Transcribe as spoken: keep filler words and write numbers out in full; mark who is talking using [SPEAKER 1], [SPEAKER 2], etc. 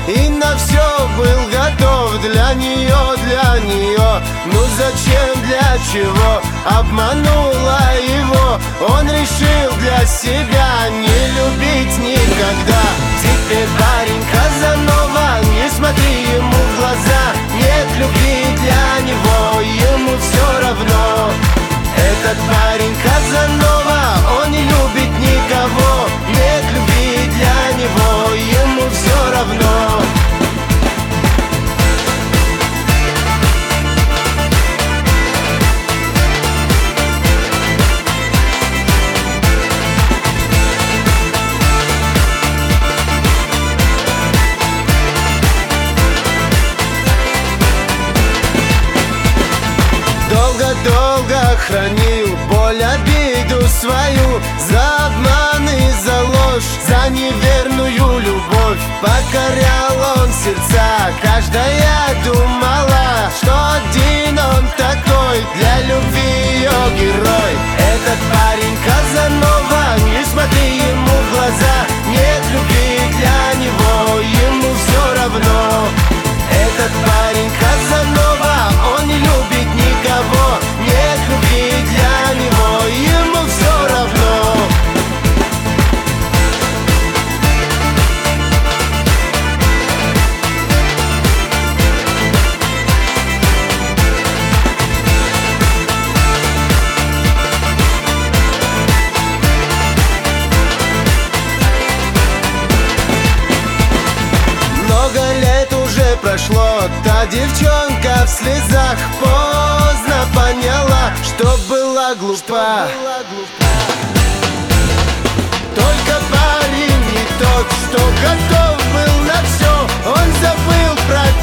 [SPEAKER 1] и на все был готов для нее, для нее. Ну зачем, для чего обманула его? Он решил для себя не любить никогда. Теперь парень Казанова, не смотри ему в глаза. Нет любви для него, ему все равно. Этот парень Казанова, он не любит никого. Нет любви для него, ему все равно. Долго-долго хранил боль, обиду свою, за обман и за ложь, за неверную любовь. Покорял он сердца, каждая думала, что один он такой, для любви ее герой. Этот парень Казанова, не смотри ему в глаза. Нет любви для него, ему все равно. Этот парень Казанова, он не любит никого. Нет любви для него, ему все равно. Много лет уже прошло, та девчонка в слезах поздно поняла, что была глупа. Только парень не тот, что готов был на все. Он забыл про